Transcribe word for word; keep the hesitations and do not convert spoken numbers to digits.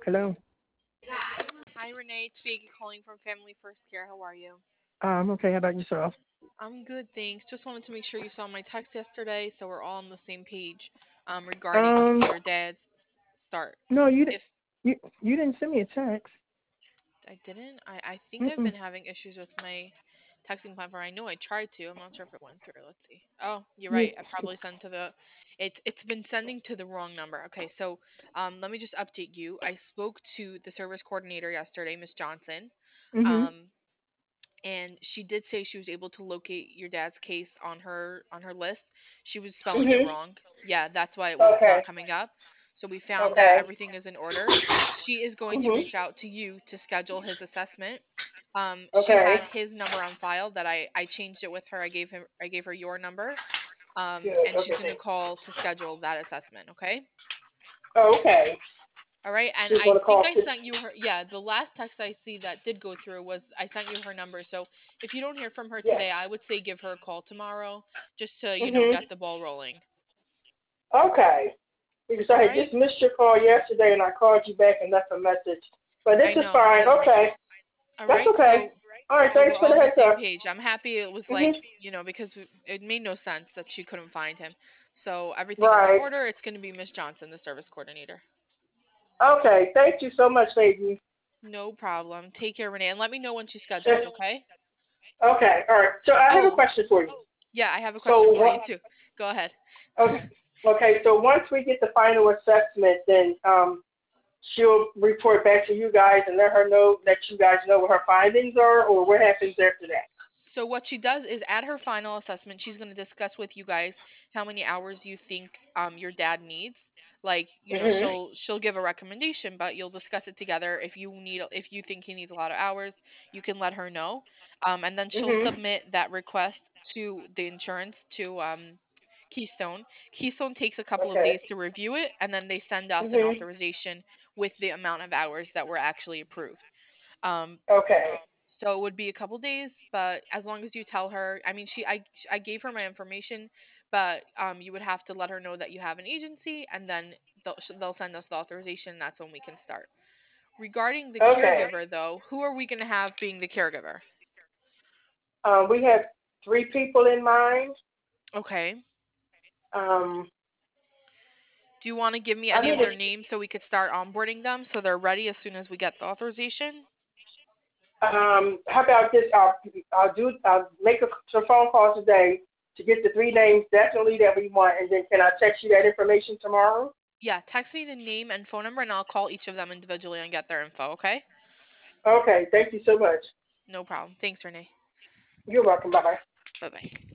Hello. Hi, Renee. It's Figgy calling from Family First Care. How are you? Um, okay, how about yourself? I'm good, thanks. Just wanted to make sure you saw my text yesterday, so we're all on the same page um, regarding Um, your dad's start. no, you didn't. If You you didn't send me a text. I didn't, I, I think I've Mm-mm. been having issues with my texting platform. I know I tried to. I'm not sure if it went through. Let's see. Oh, you're You. right. I probably sent to the. It's it's been sending to the wrong number. Okay, so um, let me just update you. I spoke to the service coordinator yesterday, Miss Johnson. Mhm. Um, and she did say she was able to locate your dad's case on her on her list. She was spelling it Mhm. wrong. Yeah, that's why it was not Okay. coming up. So we found that Okay. everything is in order. She is going to Mhm. reach out to you to schedule his assessment. Um, she Okay. had his number on file that I I changed it with her. I gave him I gave her your number. Um, Good. and she's going to Okay. call to schedule that assessment. Okay. Oh, okay. All right, and She's I gonna think call. I sent you her. Yeah, the last text I see that did go through was I sent you her number. So if you don't hear from her Yes. today, I would say give her a call tomorrow, just to you know Mhm. get the ball rolling. Okay. Because I All had right. just missed your call yesterday, and I called you back and left a message. But this I is know, I fine. know. Okay. All That's right, okay. so All right. so Thanks we're for all the on the heads same up. page. I'm happy it was like Mhm. you know because it made no sense that she couldn't find him. So everything is in Right. order. It's going to be Miss Johnson, the service coordinator. Okay. Thank you so much, lady. No problem. Take care, Renee, and let me know when she's scheduled. Okay. Okay. All right. So I have a Oh, question for you. yeah, I have a So question for you what? too. Go ahead. Okay. Okay. So once we get the final assessment, then um, she'll report back to you guys and let her know let you guys know what her findings are, or what happens after that. So what she does is at her final assessment, she's going to discuss with you guys how many hours you think um your dad needs. Like, you know, Mhm. she'll she'll give a recommendation, but you'll discuss it together. If you need if you think he needs a lot of hours, you can let her know. Um and then she'll Mhm. submit that request to the insurance to um Keystone. Keystone takes a couple of Okay. days to review it, and then they send us an Mhm. authorization with the amount of hours that were actually approved. Um, Okay. so it would be a couple days, but as long as you tell her, I mean, she, I, I gave her my information, but um, you would have to let her know that you have an agency, and then they'll they'll send us the authorization. That's when we can start. Regarding the Okay. caregiver, though, who are we going to have being the caregiver? Um, we have three people in mind. Okay. Um, Do you want to give me I any of need their to. names so we could start onboarding them so they're ready as soon as we get the authorization? Um, how about this? I'll, I'll do. I'll make a, some phone calls today to get the three names definitely that we want, and then can I text you that information tomorrow? Yeah, text me the name and phone number, and I'll call each of them individually and get their info. Okay? Okay. Thank you so much. No problem. Thanks, Renee. You're welcome. Bye bye. Bye bye.